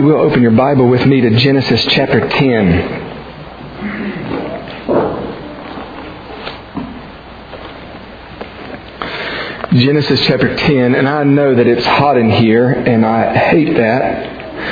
you will, open your Bible with me to Genesis chapter 10. Genesis chapter 10, and I know that it's hot in here, and I hate that.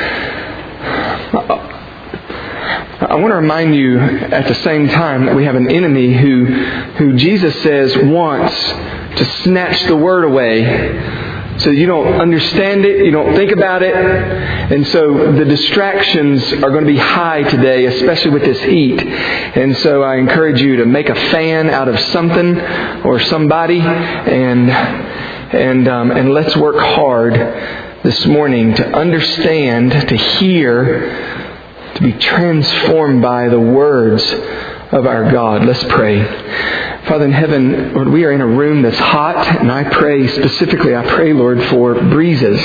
I want to remind you at the same time that we have an enemy who Jesus says wants to snatch the Word away so you don't understand it, you don't think about it. And so the distractions are going to be high today, especially with this heat. And so I encourage you to make a fan out of something or somebody, and let's work hard this morning to understand, to hear, to be transformed by the words of our God. Let's pray. Father in heaven, Lord, we are in a room that's hot, and I pray, Lord, for breezes.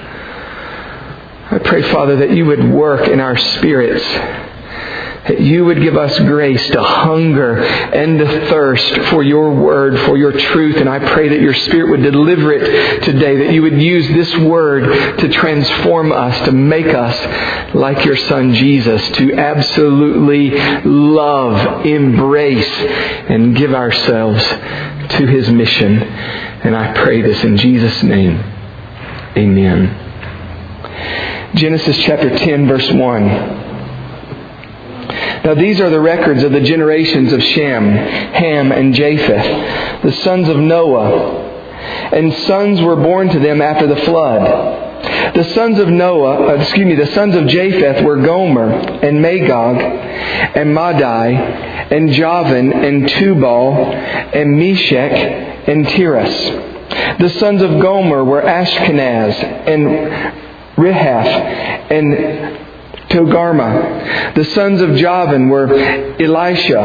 I pray, Father, that you would work in our spirits, that you would give us grace to hunger and to thirst for your word, for your truth. And I pray that your Spirit would deliver it today, that you would use this word to transform us, to make us like your Son Jesus, to absolutely love, embrace, and give ourselves to His mission. And I pray this in Jesus' name. Amen. Genesis chapter 10, verse 1. Now these are the records of the generations of Shem, Ham, and Japheth, the sons of Noah. And sons were born to them after the flood. The sons of Japheth were Gomer, and Magog, and Madai, and Javan, and Tubal, and Meshech, and Tiras. The sons of Gomer were Ashkenaz, and Rehath, and Togarmah. The sons of Javan were Elisha,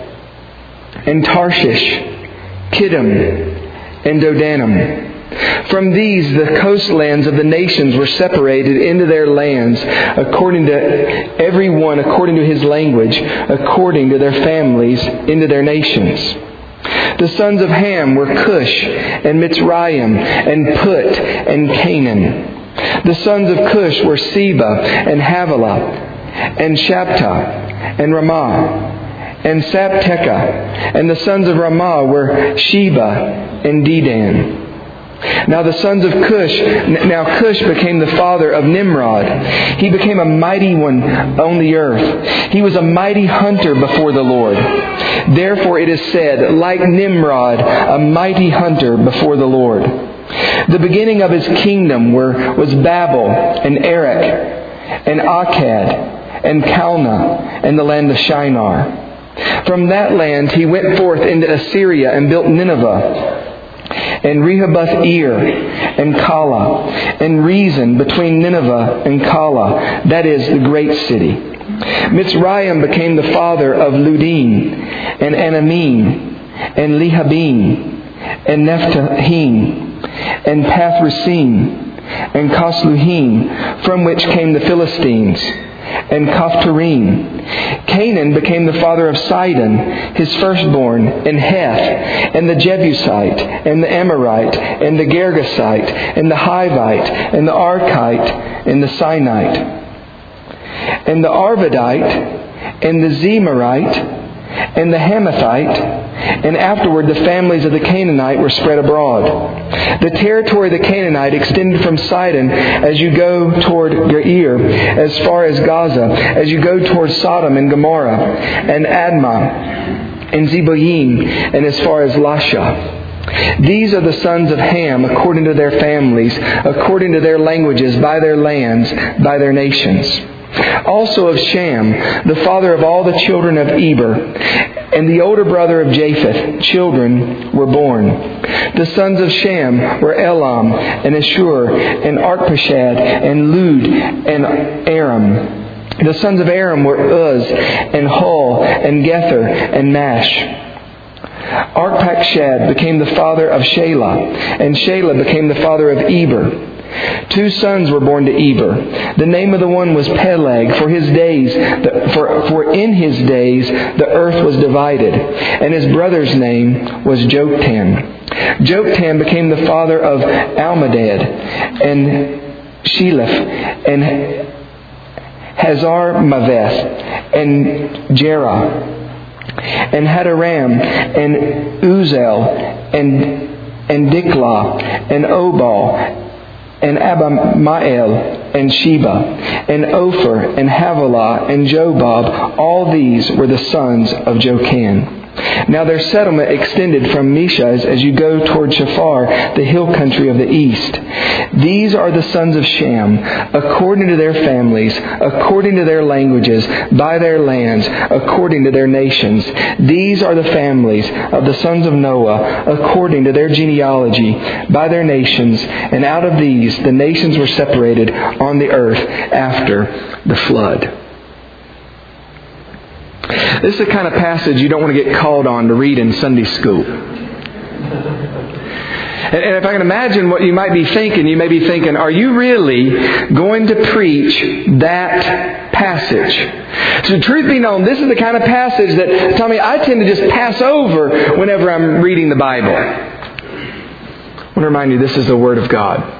and Tarshish, Kittim, and Dodanim. From these the coastlands of the nations were separated into their lands, according to everyone according to his language, according to their families, into their nations. The sons of Ham were Cush, and Mitzrayim, and Put, and Canaan. The sons of Cush were Seba, and Havilah, and Shabta, and Ramah, and Sabteka. And the sons of Ramah were Sheba, and Dedan. Now Cush became the father of Nimrod. He became a mighty one on the earth. He was a mighty hunter before the Lord. Therefore it is said, like Nimrod, a mighty hunter before the Lord. The beginning of his kingdom was Babel, and Erech, and Akkad, and Calneh, and the land of Shinar. From that land he went forth into Assyria and built Nineveh, and Rehoboth Ir, and Calah, and Rezin between Nineveh and Calah, that is the great city. Mitzrayim became the father of Ludim, and Anamim, and Lehabim, and Nephtahim, and Pathrusim, and Casluhim, from which came the Philistines, and Caphtorim. Canaan became the father of Sidon, his firstborn, and Heth, and the Jebusite, and the Amorite, and the Girgasite, and the Hivite, and the Archite, and the Sinite, and the Arvadite, and the Zemarite, and the Hamathite, and afterward the families of the Canaanite were spread abroad. The territory of the Canaanite extended from Sidon as you go toward Geir, as far as Gaza, as you go toward Sodom and Gomorrah, and Admah, and Zeboim, and as far as Lasha. These are the sons of Ham according to their families, according to their languages, by their lands, by their nations. Also of Shem, the father of all the children of Eber, and the older brother of Japheth, children were born. The sons of Shem were Elam, and Ashur, and Arpachshad, and Lud, and Aram. The sons of Aram were Uz, and Hul, and Gether, and Mash. Arpachshad became the father of Shelah, and Shelah became the father of Eber. 2 sons were born to Eber. The name of the one was Peleg, for in his days the earth was divided, and his brother's name was Joktan. Joktan became the father of Almadad, and Sheleph, and Hazar-Maveth, and Jerah, and Hadaram, and Uzel, and Diklah, and Obal, and Abamael, and Sheba, and Ophir, and Havilah, and Jobab. All these were the sons of Jochen. Now their settlement extended from Mesha as you go toward Shafar, the hill country of the east. These are the sons of Shem, according to their families, according to their languages, by their lands, according to their nations. These are the families of the sons of Noah, according to their genealogy, by their nations. And out of these the nations were separated on the earth after the flood. This is the kind of passage you don't want to get called on to read in Sunday school. And if I can imagine what you might be thinking, you may be thinking, are you really going to preach that passage? So truth be known, this is the kind of passage that, Tommy, I tend to just pass over whenever I'm reading the Bible. I want to remind you, this is the Word of God.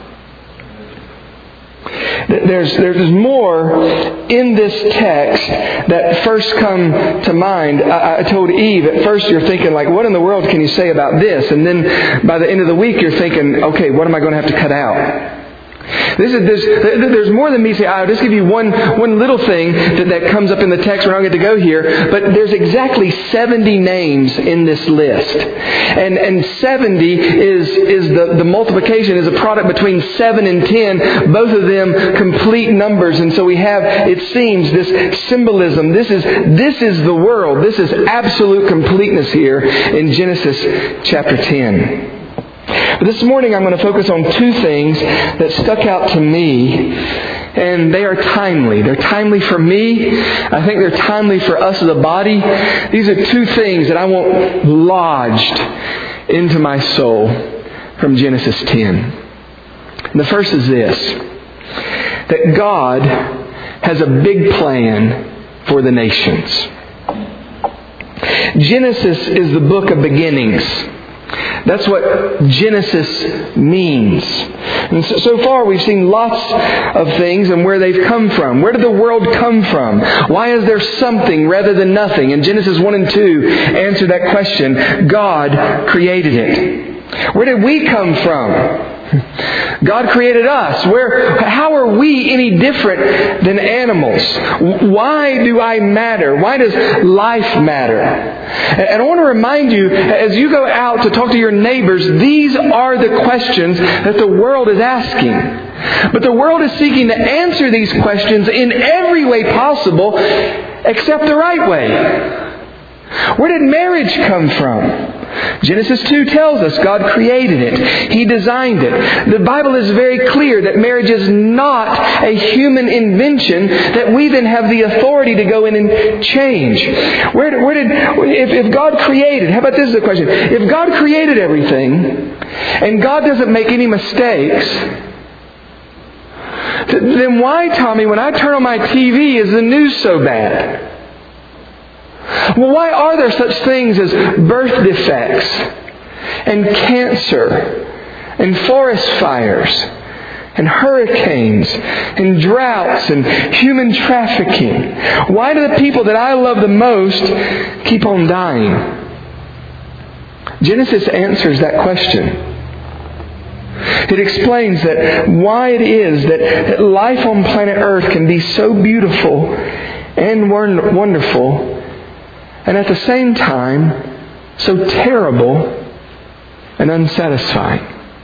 There's more in this text that first come to mind. I told Eve, at first you're thinking, like, what in the world can you say about this? And then by the end of the week you're thinking, okay, what am I going to have to cut out? There's more than me saying, I'll just give you one little thing that comes up in the text. We're not going to go here. But there's exactly 70 names in this list. And 70 is the multiplication is a product between 7 and 10. Both of them complete numbers. And so we have, it seems, this symbolism. This is the world. This is absolute completeness here in Genesis chapter 10. But this morning I'm going to focus on two things that stuck out to me, and they are timely. They're timely for me. I think they're timely for us as a body. These are two things that I want lodged into my soul from Genesis 10. And the first is this, that God has a big plan for the nations. Genesis is the book of beginnings. That's what Genesis means. And so far we've seen lots of things and where they've come from. Where did the world come from? Why is there something rather than nothing? And Genesis 1 and 2 answer that question. God created it. Where did we come from? God created us. How are we any different than animals? Why do I matter? Why does life matter? And I want to remind you, as you go out to talk to your neighbors, these are the questions that the world is asking. But the world is seeking to answer these questions in every way possible except the right way. Where did marriage come from? Genesis 2 tells us God created it. He designed it. The Bible is very clear that marriage is not a human invention that we then have the authority to go in and change. If God created, how about this is the question. If God created everything and God doesn't make any mistakes, then why, Tommy, when I turn on my TV, is the news so bad? Well, why are there such things as birth defects and cancer and forest fires and hurricanes and droughts and human trafficking? Why do the people that I love the most keep on dying? Genesis answers that question. It explains that why it is that life on planet Earth can be so beautiful and wonderful, and at the same time, so terrible and unsatisfying.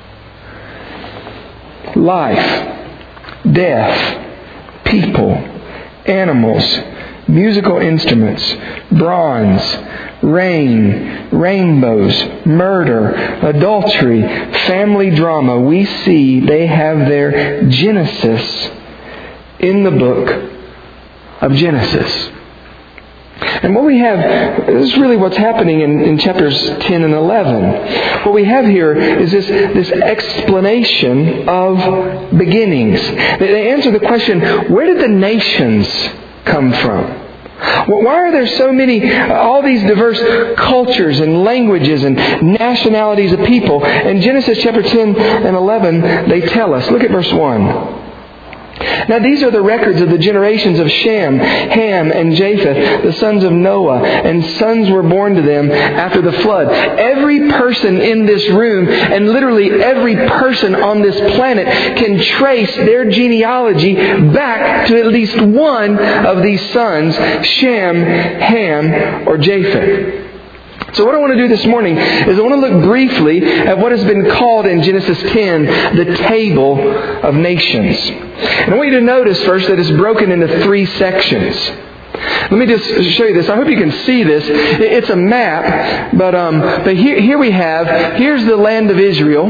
Life, death, people, animals, musical instruments, bronze, rain, rainbows, murder, adultery, family drama. We see they have their genesis in the book of Genesis. And what we have, this is really what's happening in chapters 10 and 11. What we have here is this explanation of beginnings. They answer the question, where did the nations come from? Why are there so many, all these diverse cultures and languages and nationalities of people? In Genesis chapter 10 and 11, they tell us, look at verse 1. Now these are the records of the generations of Shem, Ham, and Japheth, the sons of Noah, and sons were born to them after the flood. Every person in this room, and literally every person on this planet, can trace their genealogy back to at least one of these sons, Shem, Ham, or Japheth. So what I want to do this morning is I want to look briefly at what has been called in Genesis 10 the table of nations. And I want you to notice first that it's broken into 3 sections. Let me just show you this. I hope you can see this. It's a map, but here's the land of Israel.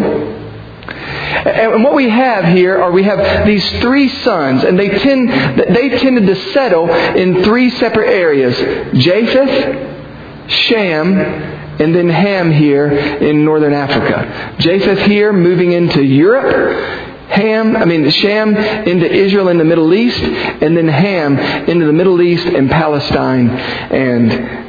And what we have here are we have these 3 sons, and they tended to settle in 3 separate areas: Japheth, Shem, and then Ham here in northern Africa. Japheth here moving into Europe. Shem into Israel in the Middle East, and then Ham into the Middle East and Palestine and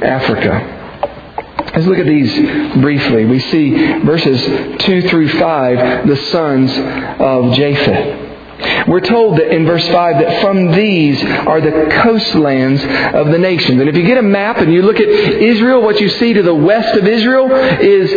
Africa. Let's look at these briefly. We see verses 2 through 5, the sons of Japheth. We're told that in verse 5 that from these are the coastlands of the nations. And if you get a map and you look at Israel, what you see to the west of Israel is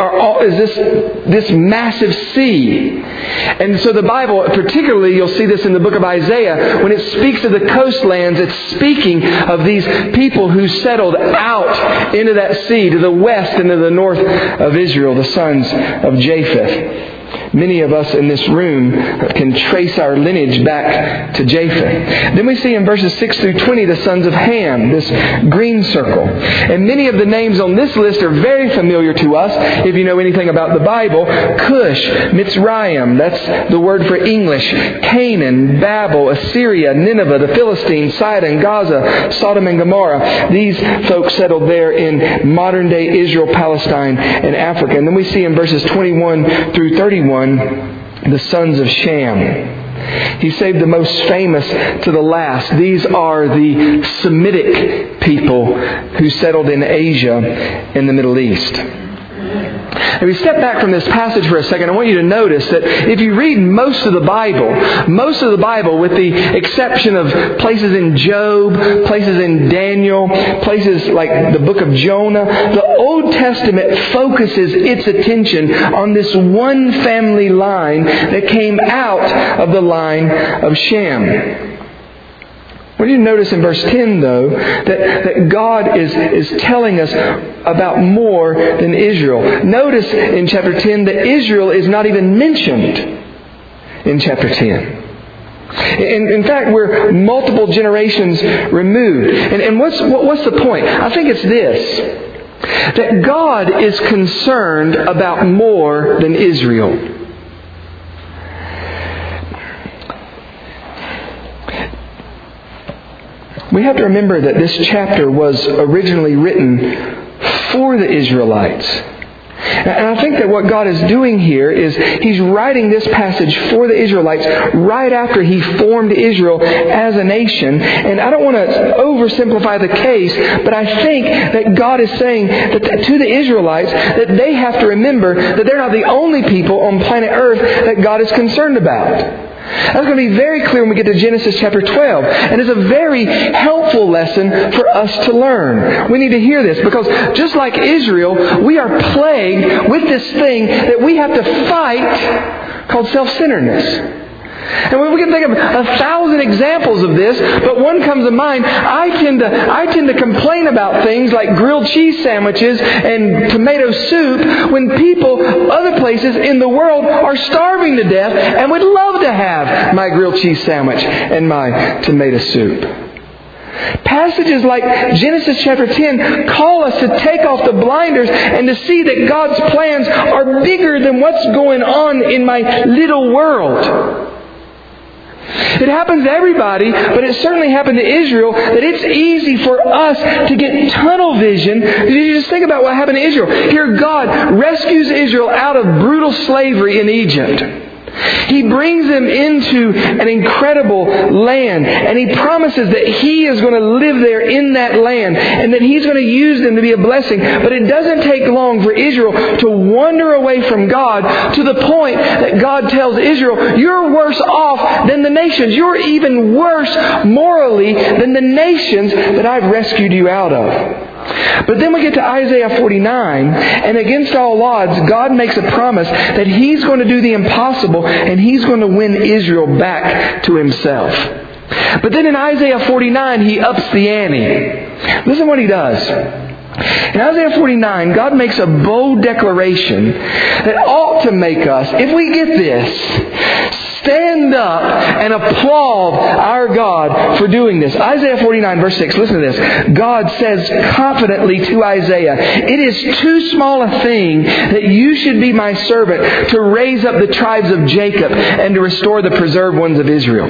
this massive sea. And so the Bible, particularly you'll see this in the book of Isaiah, when it speaks of the coastlands, it's speaking of these people who settled out into that sea to the west and to the north of Israel, the sons of Japheth. Many of us in this room can trace our lineage back to Japheth. Then we see in verses 6 through 20 the sons of Ham, this green circle. And many of the names on this list are very familiar to us if you know anything about the Bible. Cush, Mitzrayim, that's the word for English. Canaan, Babel, Assyria, Nineveh, the Philistines, Sidon, Gaza, Sodom and Gomorrah. These folks settled there in modern day Israel, Palestine, and Africa. And then we see in verses 21 through 31 the sons of Shem. He saved the most famous to the last. These are the Semitic people who settled in Asia in the Middle East. If we step back from this passage for a second, I want you to notice that if you read most of the Bible, with the exception of places in Job, places in Daniel, places like the book of Jonah, the Old Testament focuses its attention on this one family line that came out of the line of Shem. I want you to notice in verse 10, though, that God is telling us about more than Israel. Notice in chapter 10 that Israel is not even mentioned in chapter 10. In fact, we're multiple generations removed. And what's the point? I think it's this: that God is concerned about more than Israel. We have to remember that this chapter was originally written for the Israelites. And I think that what God is doing here is He's writing this passage for the Israelites right after He formed Israel as a nation. And I don't want to oversimplify the case, but I think that God is saying that to the Israelites that they have to remember that they're not the only people on planet Earth that God is concerned about. That's going to be very clear when we get to Genesis chapter 12. And it's a very helpful lesson for us to learn. We need to hear this because just like Israel, we are plagued with this thing that we have to fight called self-centeredness. And we can think of 1,000 examples of this, but one comes to mind. I tend to complain about things like grilled cheese sandwiches and tomato soup when people other places in the world are starving to death and would love to have my grilled cheese sandwich and my tomato soup. Passages like Genesis chapter 10 call us to take off the blinders and to see that God's plans are bigger than what's going on in my little world. It happens to everybody, but it certainly happened to Israel, that it's easy for us to get tunnel vision. You just think about what happened to Israel. Here God rescues Israel out of brutal slavery in Egypt. He brings them into an incredible land, and He promises that He is going to live there in that land, and that He's going to use them to be a blessing. But it doesn't take long for Israel to wander away from God, to the point that God tells Israel, you're worse off than the nations. You're even worse morally than the nations that I've rescued you out of. But then we get to Isaiah 49, and against all odds, God makes a promise that He's going to do the impossible, and He's going to win Israel back to Himself. But then in Isaiah 49, He ups the ante. Listen what He does. In Isaiah 49, God makes a bold declaration that ought to make us, if we get this, stand up and applaud our God for doing this. Isaiah 49 verse 6, listen to this. God says confidently to Isaiah, it is too small a thing that you should be my servant to raise up the tribes of Jacob and to restore the preserved ones of Israel.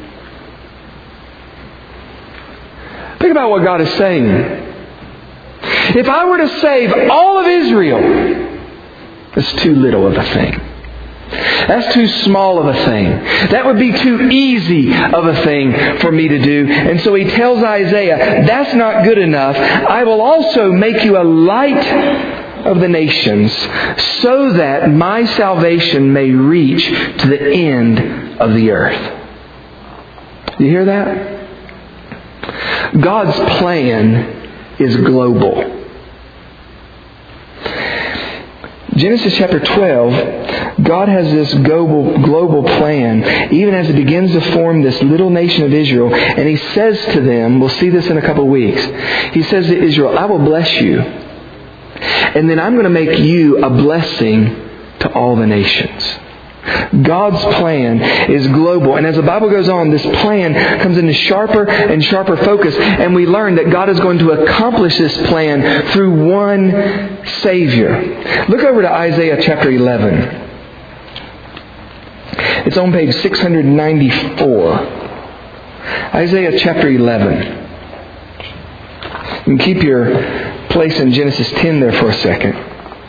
Think about what God is saying. If I were to save all of Israel, that's too little of a thing. That's too small of a thing. That would be too easy of a thing for me to do. And so He tells Isaiah, that's not good enough. I will also make you a light of the nations, so that my salvation may reach to the end of the earth. You hear that? God's plan is global. Genesis chapter 12, God has this global plan, even as He begins to form this little nation of Israel. And He says to them, we'll see this in a couple of weeks, He says to Israel, I will bless you. And then I'm going to make you a blessing to all the nations. God's plan is global. And as the Bible goes on, this plan comes into sharper and sharper focus. And we learn that God is going to accomplish this plan through one Savior. Look over to Isaiah chapter 11. It's on page 694. Isaiah chapter 11. You can keep your place in Genesis 10 there for a second.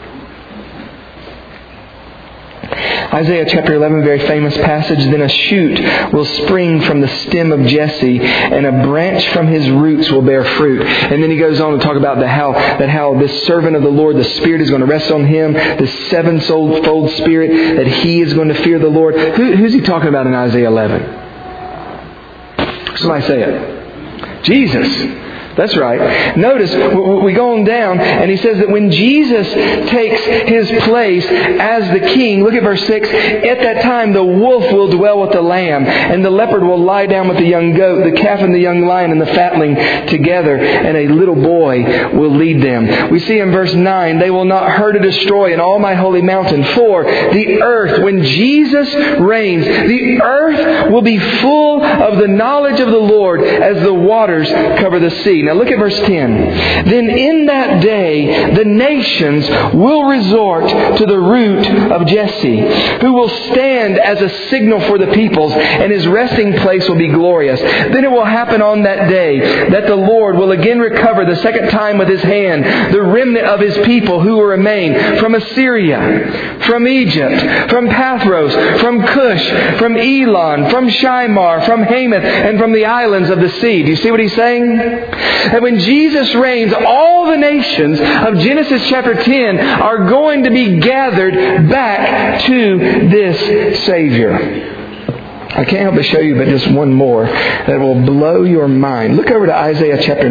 Isaiah chapter 11, very famous passage. Then a shoot will spring from the stem of Jesse, and a branch from his roots will bear fruit. And then he goes on to talk about how this servant of the Lord, the Spirit is going to rest on him, this sevenfold Spirit, that he is going to fear the Lord. Who's he talking about in Isaiah 11? Somebody say it. Jesus. That's right. Notice, we go on down, and he says that when Jesus takes His place as the king, look at verse 6, at that time the wolf will dwell with the lamb, and the leopard will lie down with the young goat, the calf and the young lion and the fatling together, and a little boy will lead them. We see in verse 9, they will not hurt or destroy in all my holy mountain, for the earth, when Jesus reigns, the earth will be full of the knowledge of the Lord as the waters cover the sea. Now look at verse 10. Then in that day the nations will resort to the root of Jesse, who will stand as a signal for the peoples, and his resting place will be glorious. Then it will happen on that day that the Lord will again recover the second time with His hand the remnant of His people who will remain from Assyria, from Egypt, from Pathros, from Cush, from Elon, from Shinar, from Hamath, and from the islands of the sea. Do you see what He's saying? That when Jesus reigns, all the nations of Genesis chapter 10 are going to be gathered back to this Savior. I can't help but show you but just one more that will blow your mind. Look over to Isaiah chapter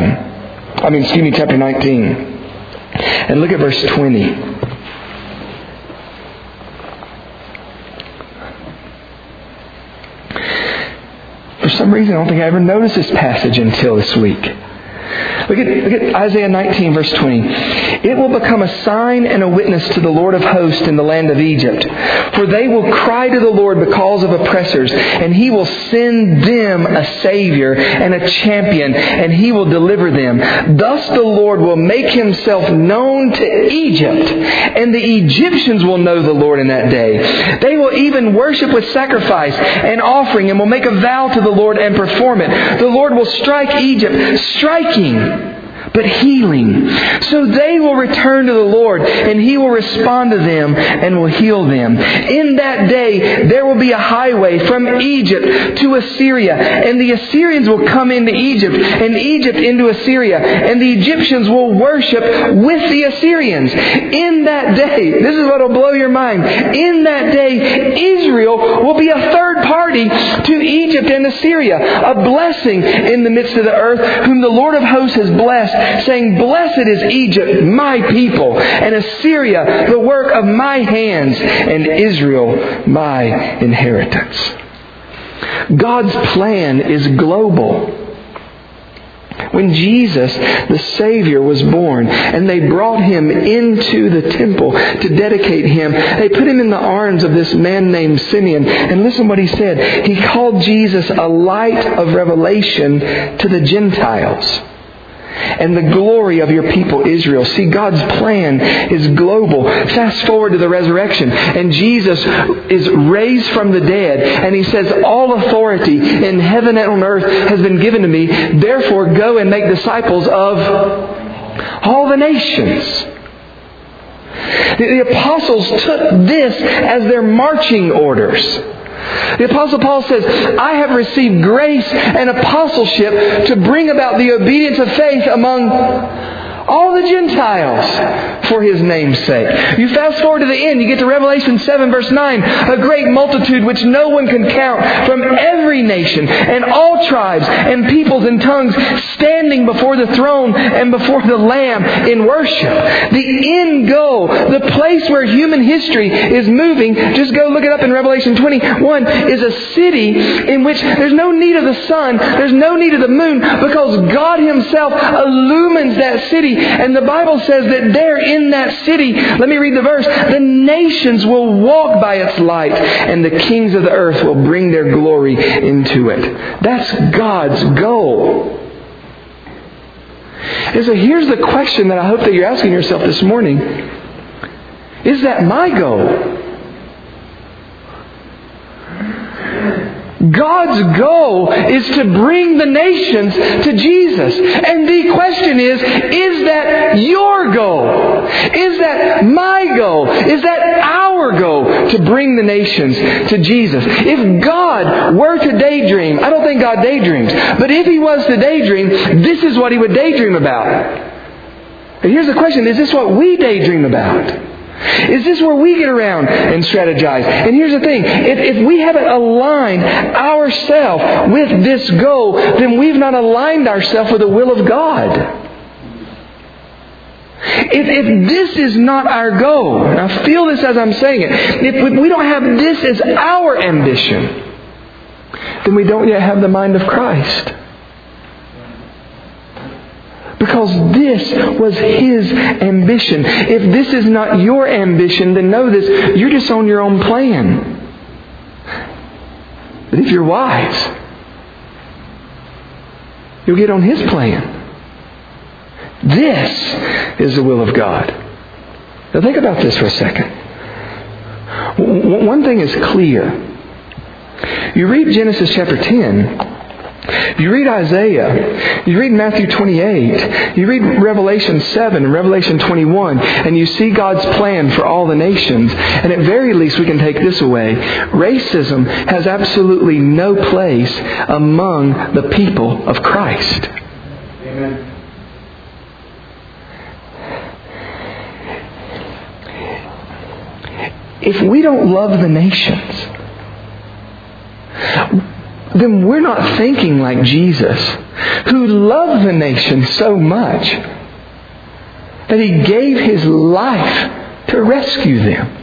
19. And look at verse 20. For some reason, I don't think I ever noticed this passage until this week. Look at Isaiah 19, verse 20. It will become a sign and a witness to the Lord of hosts in the land of Egypt. For they will cry to the Lord because of oppressors, and He will send them a Savior and a champion, and He will deliver them. Thus the Lord will make Himself known to Egypt, and the Egyptians will know the Lord in that day. They will even worship with sacrifice and offering, and will make a vow to the Lord and perform it. The Lord will strike Egypt, striking, but healing. So they will return to the Lord, and He will respond to them and will heal them. In that day, there will be a highway from Egypt to Assyria, and the Assyrians will come into Egypt, and Egypt into Assyria, and the Egyptians will worship with the Assyrians. In that day, this is what will blow your mind. In that day, Israel will be a third party to Egypt and Assyria, a blessing in the midst of the earth, whom the Lord of hosts has blessed, saying, Blessed is Egypt, my people, and Assyria, the work of my hands, and Israel, my inheritance. God's plan is global. When Jesus, the Savior, was born and they brought Him into the temple to dedicate Him, they put Him in the arms of this man named Simeon. And listen what he said. He called Jesus a light of revelation to the Gentiles and the glory of your people Israel. See, God's plan is global. Fast forward to the resurrection, and Jesus is raised from the dead, and He says, All authority in heaven and on earth has been given to me. Therefore, go and make disciples of all the nations. The apostles took this as their marching orders. The Apostle Paul says, I have received grace and apostleship to bring about the obedience of faith among all the Gentiles for His name's sake. You fast forward to the end, you get to Revelation 7 verse 9. A great multitude which no one can count, from every nation and all tribes and peoples and tongues, standing before the throne and before the Lamb in worship. The end goal, the place where human history is moving, just go look it up in Revelation 21, is a city in which there's no need of the sun, there's no need of the moon, because God Himself illumines that city. And the Bible says that there in that city, let me read the verse, the nations will walk by its light, and the kings of the earth will bring their glory into it. That's God's goal. And so here's the question that I hope that you're asking yourself this morning. Is that my goal? God's goal is to bring the nations to Jesus. And the question is that your goal? Is that my goal? Is that our goal to bring the nations to Jesus? If God were to daydream, I don't think God daydreams, but if He was to daydream, this is what He would daydream about. And here's the question, is this what we daydream about? Is this where we get around and strategize? And here's the thing. If we haven't aligned ourselves with this goal, then we've not aligned ourselves with the will of God. If this is not our goal, and I feel this as I'm saying it, if we don't have this as our ambition, then we don't yet have the mind of Christ. Because this was His ambition. If this is not your ambition, then know this, you're just on your own plan. But if you're wise, you'll get on His plan. This is the will of God. Now think about this for a second. One thing is clear. You read Genesis chapter 10, you read Isaiah, you read Matthew 28, you read Revelation 7 and Revelation 21, and you see God's plan for all the nations. And at very least we can take this away. Racism has absolutely no place among the people of Christ. Amen. If we don't love the nations, then we're not thinking like Jesus, who loved the nation so much that He gave His life to rescue them.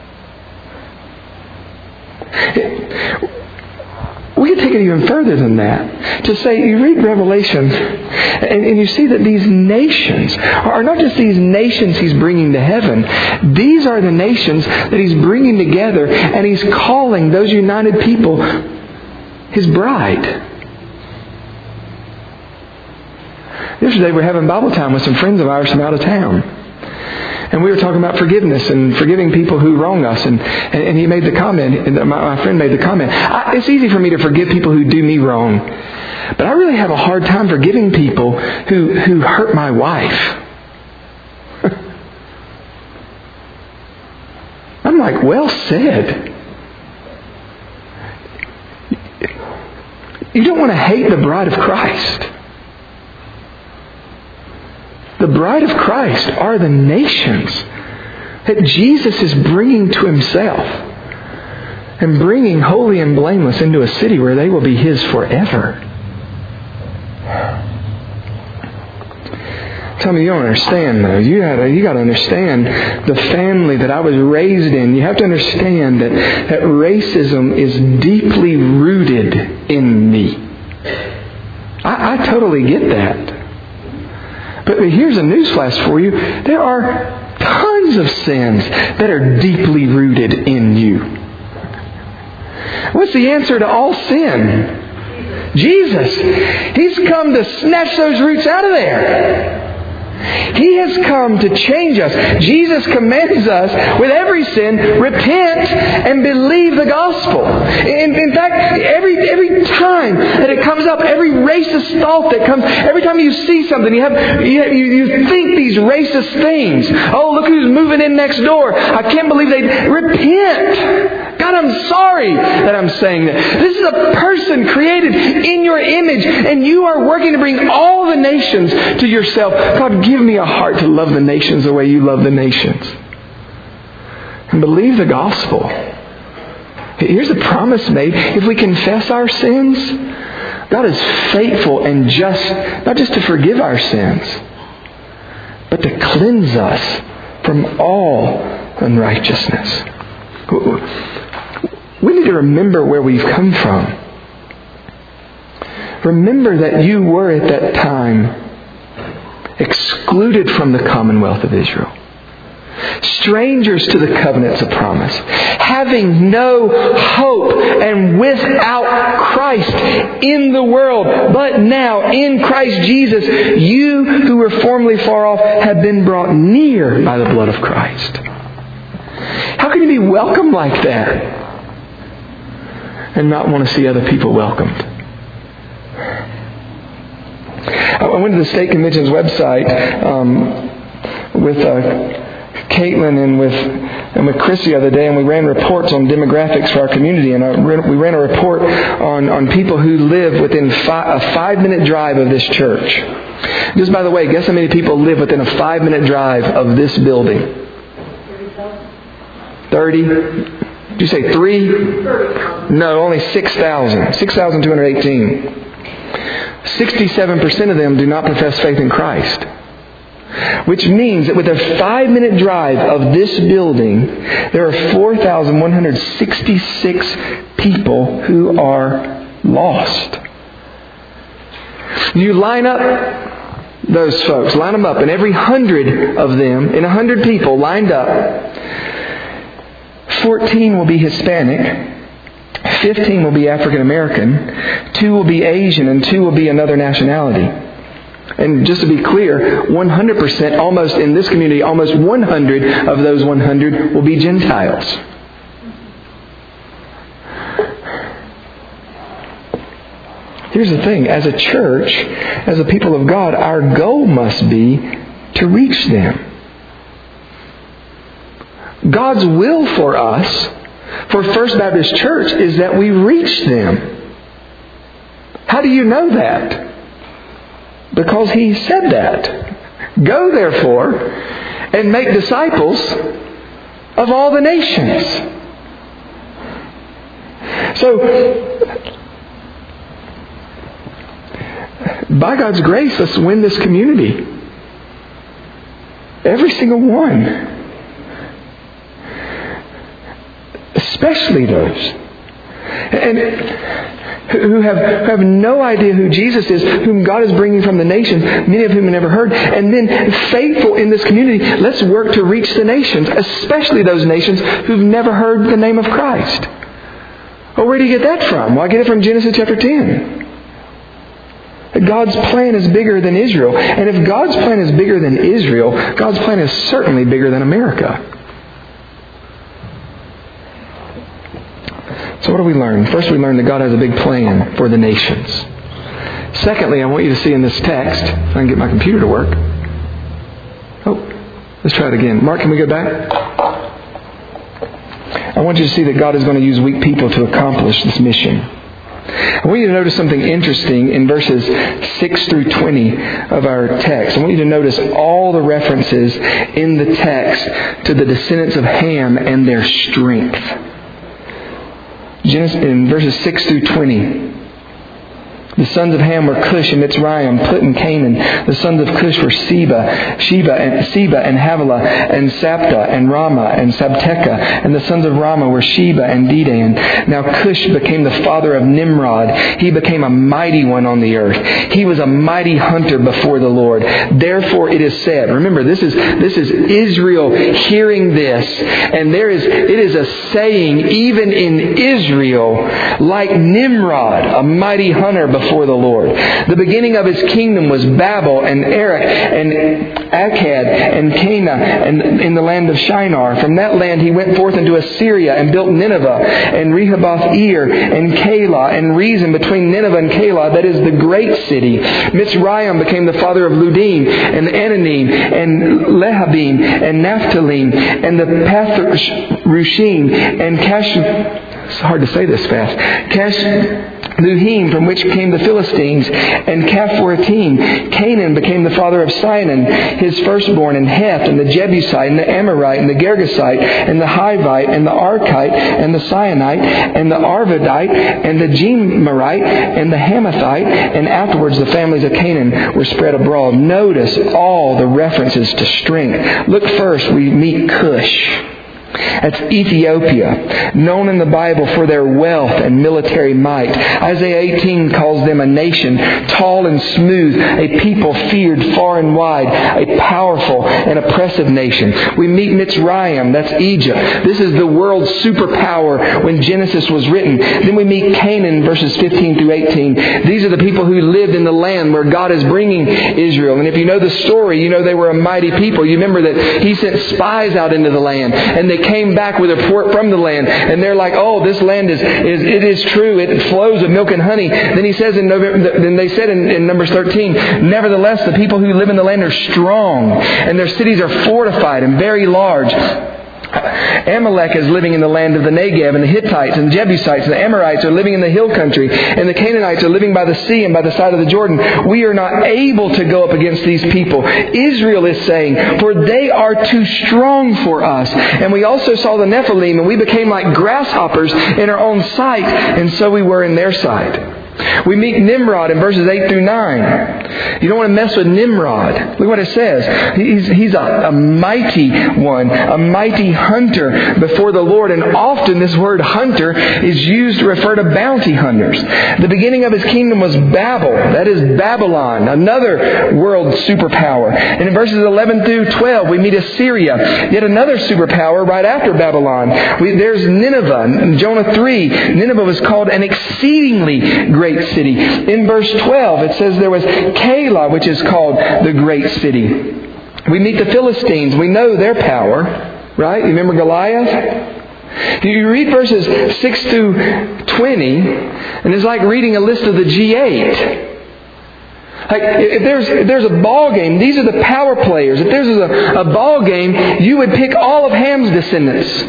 We can take it even further than that. To say, you read Revelation and you see that these nations are not just these nations He's bringing to heaven. These are the nations that He's bringing together, and He's calling those united people His bride. Yesterday we were having Bible time with some friends of ours from out of town. And we were talking about forgiveness and forgiving people who wrong us. And he made the comment, and my friend made the comment, it's easy for me to forgive people who do me wrong. But I really have a hard time forgiving people who hurt my wife. I'm like, well said. You don't want to hate the bride of Christ. The bride of Christ are the nations that Jesus is bringing to Himself and bringing holy and blameless into a city where they will be His forever. Tell me, you don't understand though. You got to understand the family that I was raised in. You have to understand that racism is deeply rooted in me. I totally get that. But here's a newsflash for you. There are tons of sins that are deeply rooted in you. What's the answer to all sin? Jesus. He's come to snatch those roots out of there. He has come to change us. Jesus commands us with every sin, repent and believe the gospel. In fact, every time that it comes up, every racist thought that comes, every time you see something, you think these racist things. Oh, look who's moving in next door. I can't believe they repent. God, I'm sorry that I'm saying that. This is a person created in your image, and you are working to bring all the nations to yourself. God, give me a heart to love the nations the way you love the nations. And believe the gospel. Here's a promise made. If we confess our sins, God is faithful and just, not just to forgive our sins, but to cleanse us from all unrighteousness. We need to remember where we've come from. Remember that you were at that time excluded from the commonwealth of Israel. Strangers to the covenants of promise. Having no hope and without Christ in the world. But now in Christ Jesus, you who were formerly far off have been brought near by the blood of Christ. How can you be welcomed like that and not want to see other people welcomed? I went to the State Convention's website with Caitlin and with Chris the other day, and we ran reports on demographics for our community. And we ran a report on people who live within a 5-minute drive of this church. Just by the way, guess how many people live within a 5-minute drive of this building? 30? Did you say 3? No, only 6,000. 6,218. 67% of them do not profess faith in Christ. Which means that with a 5-minute drive of this building, there are 4,166 people who are lost. You line up those folks, line them up, and every 100 of them, in 100 people lined up, 14 will be Hispanic, 15 will be African American, 2 will be Asian, and 2 will be another nationality. And just to be clear, 100%, almost in this community, almost 100 of those 100 will be Gentiles. Here's the thing. As a church, as a people of God, our goal must be to reach them. God's will for us, for First Baptist Church, is that we reach them. How do you know that? Because He said that. Go therefore and make disciples of all the nations. So, by God's grace, let's win this community. Every single one. Especially those who have no idea who Jesus is, whom God is bringing from the nations, many of whom have never heard. And then faithful in this community, let's work to reach the nations, especially those nations who've never heard the name of Christ. Well, where do you get that from? Well, I get it from Genesis chapter 10. God's plan is bigger than Israel. And if God's plan is bigger than Israel, God's plan is certainly bigger than America. So what do we learn? First, we learn that God has a big plan for the nations. Secondly, I want you to see in this text, if I can get my computer to work. Let's try it again. Mark, can we go back? I want you to see that God is going to use weak people to accomplish this mission. I want you to notice something interesting in verses 6 through 20 of our text. I want you to notice all the references in the text to the descendants of Ham and their strength. In verses 6 through 20, the sons of Ham were Cush and Mitzrayim, Put and Canaan. The sons of Cush were Sheba and Havilah and Sapta and Rama and Sabteka. And the sons of Rama were Sheba and Dedan. Now Cush became the father of Nimrod. He became a mighty one on the earth. He was a mighty hunter before the Lord. Therefore it is said, remember, this is Israel hearing this, and it is a saying even in Israel, like Nimrod, a mighty hunter before the Lord. The beginning of his kingdom was Babel and Erech and Akkad and Cana and in the land of Shinar. From that land he went forth into Assyria and built Nineveh and Rehoboth-ir and Calah and Rezin between Nineveh and Calah, that is the great city. Mitzrayim became the father of Ludim and Ananim and Lehabim and Naphthalim and the Pathrushim and it's hard to say this fast. Luhim, from which came the Philistines, and Caphoratim. Canaan became the father of Sinan, his firstborn, and Heth, and the Jebusite, and the Amorite, and the Girgasite, and the Hivite, and the Arkite, and the Sinite, and the Arvadite, and the Jemarite, and the Hamathite, and afterwards the families of Canaan were spread abroad. Notice all the references to strength. Look first, we meet Cush. That's Ethiopia, known in the Bible for their wealth and military might. Isaiah 18 calls them a nation, tall and smooth, a people feared far and wide, a powerful and oppressive nation. We meet Mitzrayim, that's Egypt. This is the world's superpower when Genesis was written. Then we meet Canaan, verses 15 through 18. These are the people who lived in the land where God is bringing Israel. And if you know the story, you know they were a mighty people. You remember that He sent spies out into the land, and they came back with a report from the land, and they're like, "Oh, this land is true. It flows with milk and honey." Then He says then they said in Numbers 13, "Nevertheless, the people who live in the land are strong, and their cities are fortified and very large." Amalek is living in the land of the Negev, and the Hittites and the Jebusites and the Amorites are living in the hill country, and the Canaanites are living by the sea and by the side of the Jordan. We are not able to go up against these people. Israel is saying, "For they are too strong for us." And we also saw the Nephilim, and we became like grasshoppers in our own sight, and so we were in their sight. We meet Nimrod in verses 8 through 9. You don't want to mess with Nimrod. Look what it says. He's a mighty one, a mighty hunter before the Lord. And often this word hunter is used to refer to bounty hunters. The beginning of his kingdom was Babel. That is Babylon, another world superpower. And in verses 11 through 12, we meet Assyria, yet another superpower right after Babylon. There's Nineveh. In Jonah 3, Nineveh was called an exceedingly great city. In verse 12, it says there was Calah, which is called the great city. We meet the Philistines. We know their power, right? You remember Goliath? You read verses 6 through 20, and it's like reading a list of the G8. Like, if there's a ball game, these are the power players. If there's a ball game, you would pick all of Ham's descendants,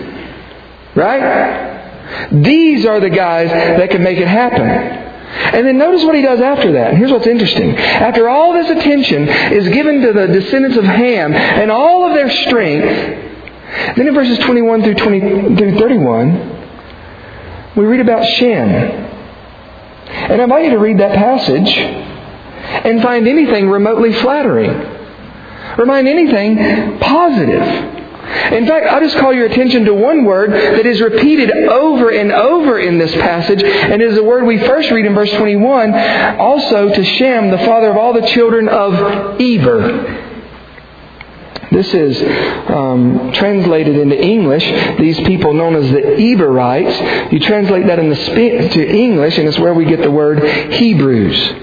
right? These are the guys that can make it happen. And then notice what he does after that. And here's what's interesting. After all this attention is given to the descendants of Ham and all of their strength, then in verses 21 through 31, we read about Shem. And I invite you to read that passage and find anything remotely flattering. Or find anything positive. In fact, I'll just call your attention to one word that is repeated over and over in this passage, and is a word we first read in verse 21, also to Shem, the father of all the children of Eber. This is translated into English. These people known as the Eberites. You translate that to English, and it's where we get the word Hebrews.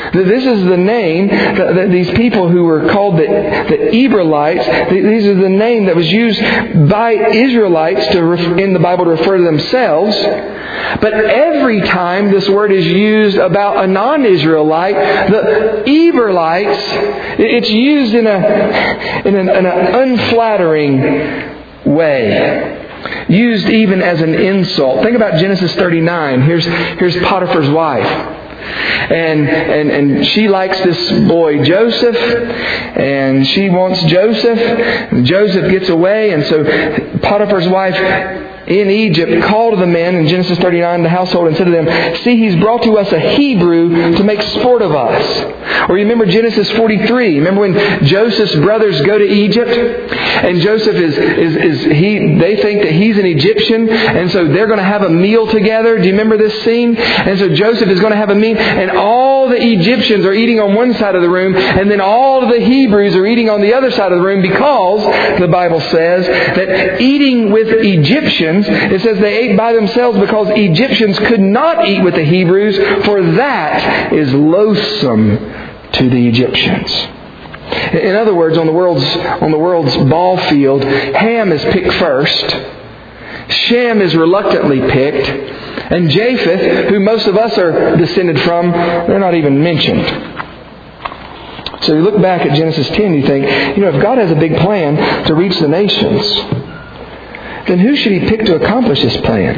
This is the name that these people who were called the Ebrelites, these are the name that was used by Israelites in the Bible to refer to themselves. But every time this word is used about a non-Israelite, the Ebrelites, it's used in an unflattering way. Used even as an insult. Think about Genesis 39. Here's Potiphar's wife. And she likes this boy Joseph, and she wants Joseph. And Joseph gets away, and so Potiphar's wife in Egypt called the men in Genesis 39, the household, and said to them, "See, he's brought to us a Hebrew to make sport of us." Or you remember Genesis 43. Remember when Joseph's brothers go to Egypt, and Joseph they think that he's an Egyptian, and so they're going to have a meal together. Do you remember this scene? And so Joseph is going to have a meal, and all the Egyptians are eating on one side of the room, and then all of the Hebrews are eating on the other side of the room, because the Bible says that eating with Egyptians, it says they ate by themselves because Egyptians could not eat with the Hebrews, for that is loathsome to the Egyptians. In other words, on the world's ball field, Ham is picked first, Shem is reluctantly picked, and Japheth, who most of us are descended from, they're not even mentioned. So you look back at Genesis 10, you think, if God has a big plan to reach the nations, then who should He pick to accomplish this plan?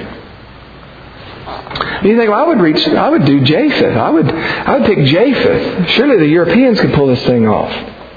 You think, well, I would do Japheth. I would pick Japheth. Surely the Europeans could pull this thing off.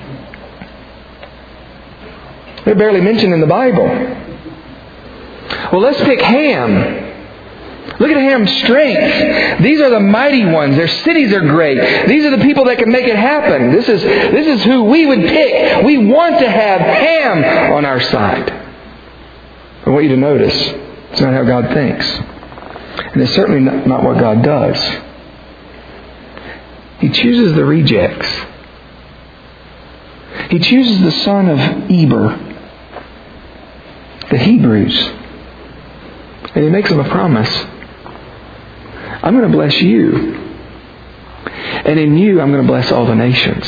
They're barely mentioned in the Bible. Well, let's pick Ham. Look at Ham's strength. These are the mighty ones. Their cities are great. These are the people that can make it happen. This is who we would pick. We want to have Ham on our side. I want you to notice, it's not how God thinks. And it's certainly not what God does. He chooses the rejects. He chooses the son of Eber, the Hebrews. And He makes them a promise. I'm going to bless you. And in you, I'm going to bless all the nations.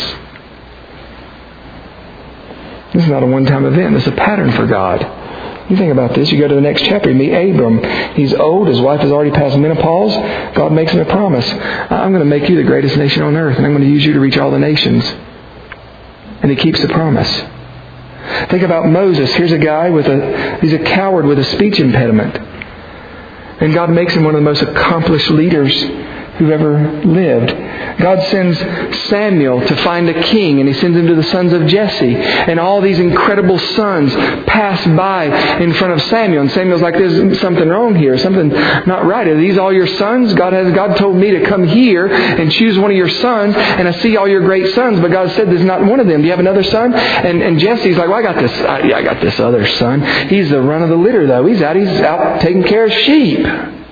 This is not a one-time event. This is a pattern for God. You think about this. You go to the next chapter. You meet Abram. He's old. His wife has already passed menopause. God makes him a promise. I'm going to make you the greatest nation on earth, and I'm going to use you to reach all the nations. And He keeps the promise. Think about Moses. Here's a guy he's a coward with a speech impediment. And God makes him one of the most accomplished leaders who ever lived. God sends Samuel to find a king, and He sends him to the sons of Jesse. And all these incredible sons pass by in front of Samuel. And Samuel's like, there's something wrong here. Something not right. Are these all your sons? God told me to come here and choose one of your sons. And I see all your great sons. But God said there's not one of them. Do you have another son? And Jesse's like, well, I got this other son. He's the run of the litter, though. He's out taking care of sheep.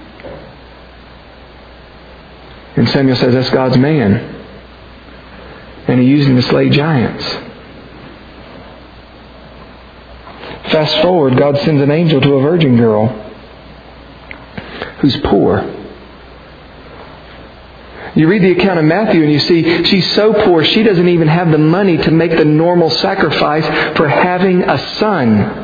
And Samuel says, that's God's man. And He used him to slay giants. Fast forward, God sends an angel to a virgin girl who's poor. You read the account of Matthew and you see she's so poor she doesn't even have the money to make the normal sacrifice for having a son.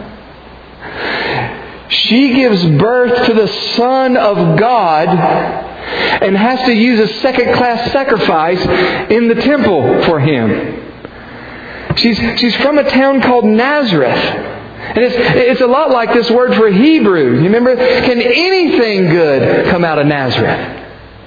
She gives birth to the Son of God and has to use a second-class sacrifice in the temple for Him. She's from a town called Nazareth. And it's a lot like this word for Hebrew. You remember? Can anything good come out of Nazareth?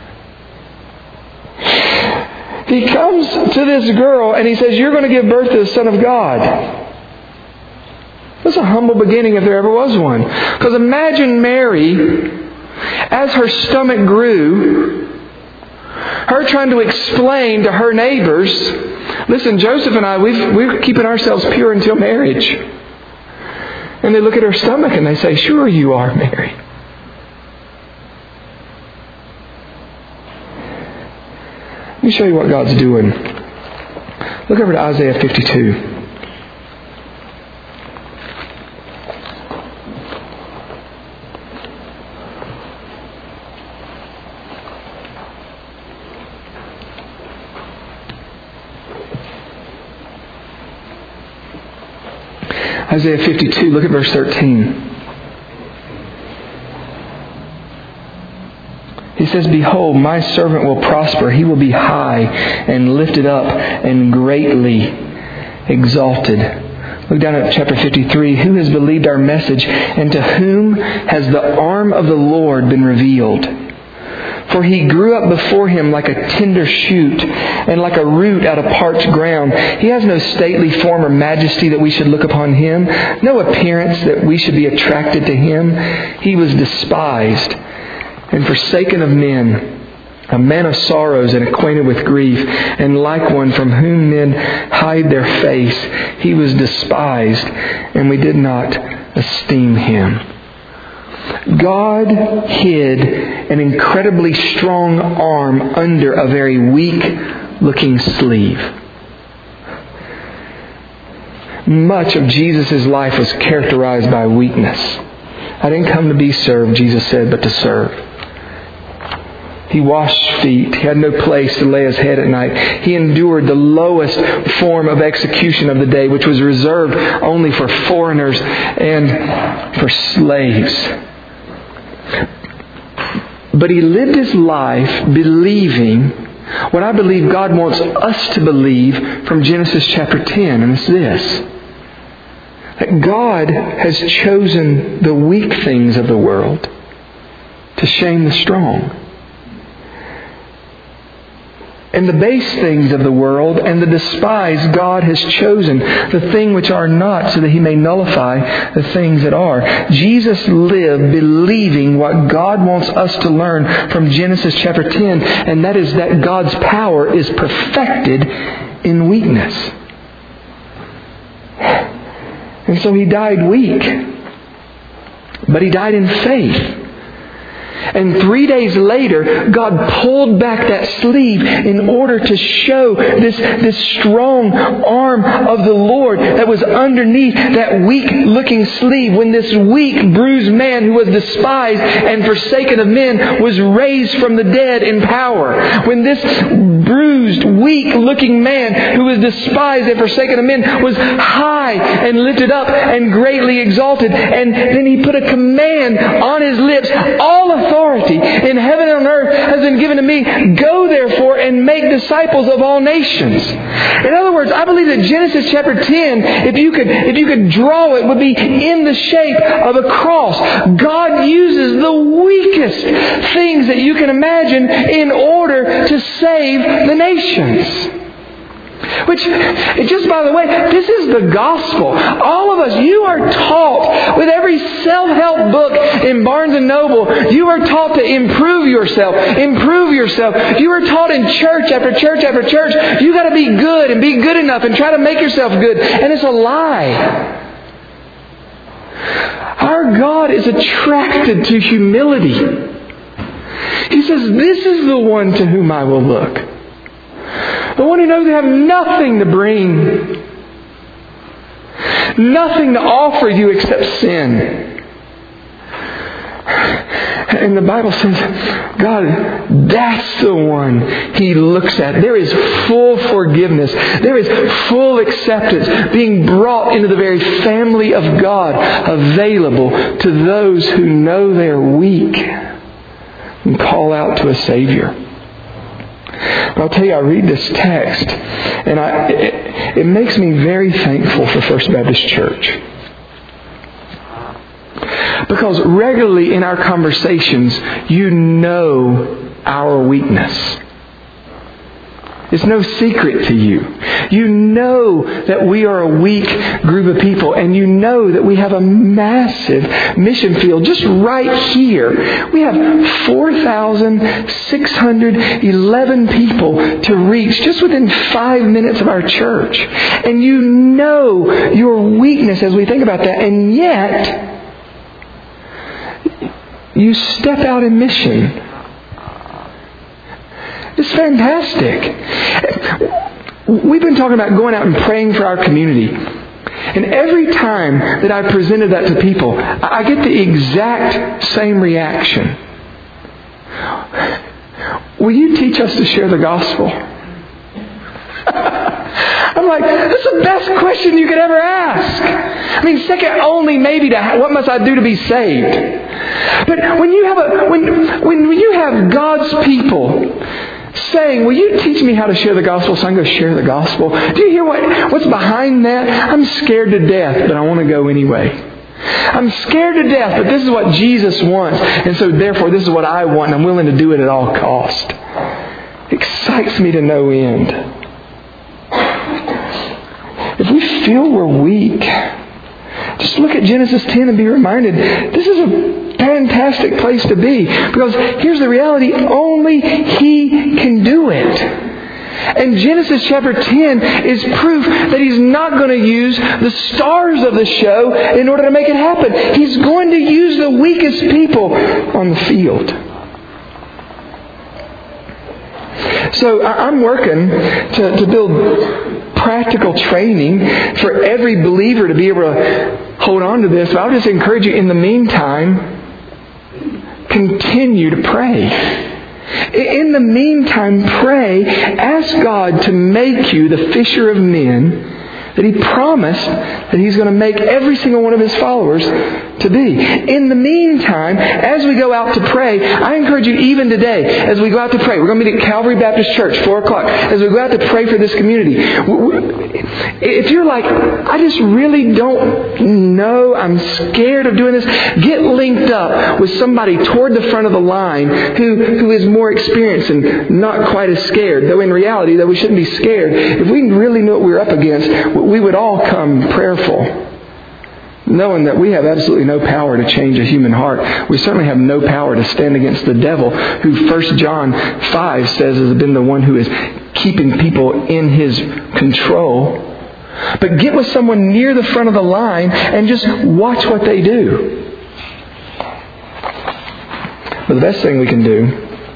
He comes to this girl and He says, you're going to give birth to the Son of God. That's a humble beginning if there ever was one. Because imagine Mary, as her stomach grew, her trying to explain to her neighbors, listen, Joseph and I, we're keeping ourselves pure until marriage. And they look at her stomach and they say, sure you are, Mary. Let me show you what God's doing. Look over to Isaiah 52. Isaiah 52, look at verse 13. He says, "Behold, my servant will prosper. He will be high and lifted up and greatly exalted." Look down at chapter 53. "Who has believed our message, and to whom has the arm of the Lord been revealed? For he grew up before him like a tender shoot, and like a root out of parched ground. He has no stately form or majesty that we should look upon him, no appearance that we should be attracted to him. He was despised and forsaken of men, a man of sorrows and acquainted with grief, and like one from whom men hide their face. He was despised, and we did not esteem him." God hid an incredibly strong arm under a very weak-looking sleeve. Much of Jesus' life was characterized by weakness. "I didn't come to be served," Jesus said, "but to serve." He washed feet. He had no place to lay his head at night. He endured the lowest form of execution of the day, which was reserved only for foreigners and for slaves. But he lived his life believing what I believe God wants us to believe from Genesis chapter 10, and it's this: that God has chosen the weak things of the world to shame the strong, and the base things of the world and the despised God has chosen, the thing which are not, so that He may nullify the things that are. Jesus lived believing what God wants us to learn from Genesis chapter 10, and that is that God's power is perfected in weakness. And so He died weak, but He died in faith. And 3 days later, God pulled back that sleeve in order to show this strong arm of the Lord that was underneath that weak-looking sleeve. When this weak, bruised man who was despised and forsaken of men was raised from the dead in power. When this bruised, weak-looking man who was despised and forsaken of men was high and lifted up and greatly exalted. And then He put a command on His lips. All authority in heaven and on earth has been given to me. Go therefore and make disciples of all nations. In other words, I believe that Genesis chapter 10, if you could draw it, would be in the shape of a cross. God uses the weakest things that you can imagine in order to save the nations. Which, just by the way, this is the gospel. All of us, you are taught with every self-help book in Barnes & Noble, you are taught to improve yourself. Improve yourself. You are taught in church after church after church, you got to be good and be good enough and try to make yourself good. And it's a lie. Our God is attracted to humility. He says, this is the one to whom I will look. The one who knows they have nothing to bring. Nothing to offer you except sin. And the Bible says, God, that's the one He looks at. There is full forgiveness. There is full acceptance being brought into the very family of God, available to those who know they're weak and call out to a Savior. But I'll tell you, I read this text, and it makes me very thankful for First Baptist Church. Because regularly in our conversations, you know our weakness. It's no secret to you. You know that we are a weak group of people, and you know that we have a massive mission field just right here. We have 4,611 people to reach just within 5 minutes of our church. And you know your weakness as we think about that, and yet you step out in mission. It's fantastic. We've been talking about going out and praying for our community. And every time that I presented that to people, I get the exact same reaction. Will you teach us to share the gospel? I I'm like, that's the best question you could ever ask. I mean, second only maybe to what must I do to be saved? But when you have when you have God's people saying, will you teach me how to share the gospel so I can go share the gospel? Do you hear what's behind that? I'm scared to death, but I want to go anyway. I'm scared to death, but this is what Jesus wants. And so therefore, this is what I want, and I'm willing to do it at all cost. It excites me to no end. If we feel we're weak, just look at Genesis 10 and be reminded, this is a fantastic place to be. Because here's the reality, only He can do it. And Genesis chapter 10 is proof that He's not going to use the stars of the show in order to make it happen. He's going to use the weakest people on the field. So I'm working to build practical training for every believer to be able to hold on to this. But I'll just encourage you, in the meantime, continue to pray. In the meantime, pray. Ask God to make you the fisher of men that He promised that He's going to make every single one of His followers to be. In the meantime, as we go out to pray, I encourage you even today, as we go out to pray, we're going to meet at Calvary Baptist Church, 4 o'clock, as we go out to pray for this community. If you're like, I just really don't know, I'm scared of doing this, get linked up with somebody toward the front of the line who is more experienced and not quite as scared. Though in reality, though we shouldn't be scared, if we really knew what we were up against, we would all come prayerful, knowing that we have absolutely no power to change a human heart. We certainly have no power to stand against the devil, who 1 John 5 says has been the one who is keeping people in his control. But get with someone near the front of the line and just watch what they do. But the best thing we can do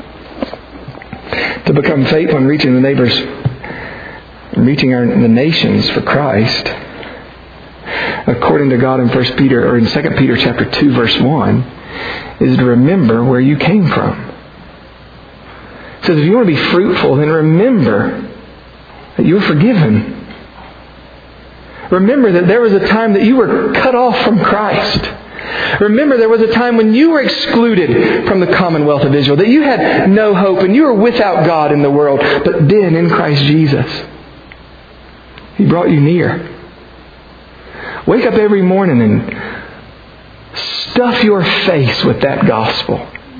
to become faithful in reaching the neighbors, reaching the nations for Christ, according to God in 1 Peter or in 2 Peter chapter 2 verse 1, is to remember where you came from. It says if you want to be fruitful, then remember that you were forgiven. Remember that there was a time that you were cut off from Christ. Remember there was a time when you were excluded from the commonwealth of Israel, that you had no hope and you were without God in the world. But then in Christ Jesus, He brought you near. Wake up every morning and stuff your face with that gospel.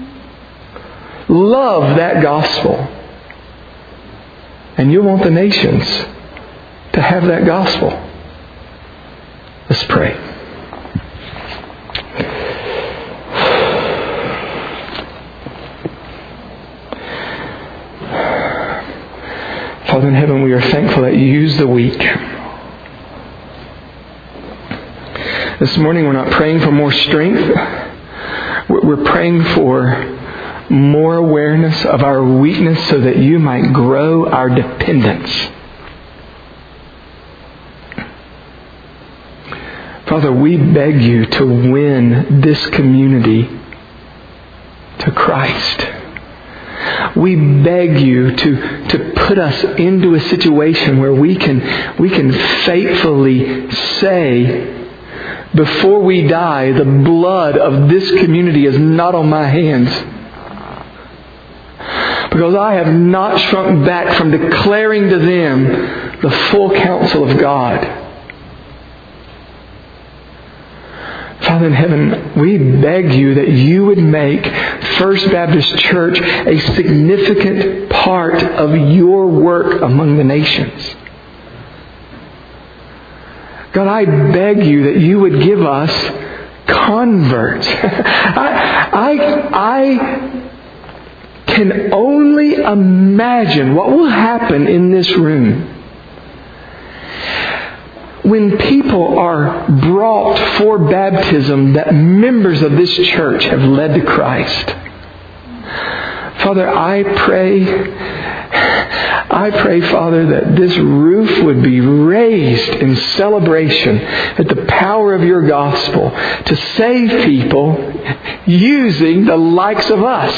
Love that gospel. And you'll want the nations to have that gospel. Let's pray. Father in heaven, we are thankful that You use the weak. This morning we're not praying for more strength. We're praying for more awareness of our weakness so that You might grow our dependence. Father, we beg You to win this community to Christ. We beg You to put us into a situation where we can faithfully say, before we die, the blood of this community is not on my hands. Because I have not shrunk back from declaring to them the full counsel of God. Father in heaven, we beg You that You would make First Baptist Church a significant part of Your work among the nations. God, I beg You that You would give us converts. I can only imagine what will happen in this room when people are brought for baptism that members of this church have led to Christ. Father, I pray, Father, that this roof would be raised in celebration at the power of Your gospel to save people using the likes of us.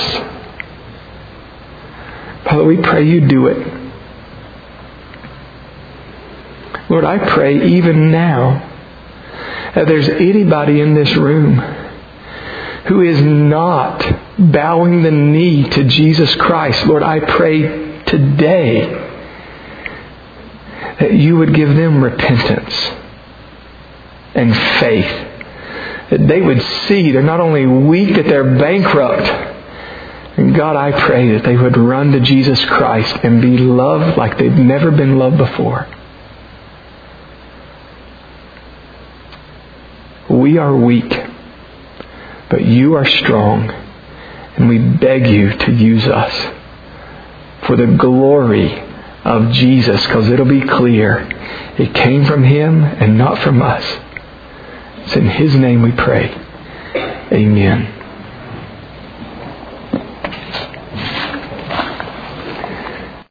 Father, we pray You do it. Lord, I pray even now that there's anybody in this room who is not bowing the knee to Jesus Christ. Lord, I pray today that you would give them repentance and faith. That they would see they're not only weak, that they're bankrupt. And God, I pray that they would run to Jesus Christ and be loved like they've never been loved before. We are weak, but you are strong, and we beg you to use us for the glory of Jesus, because it'll be clear it came from Him and not from us. It's in His name we pray. Amen.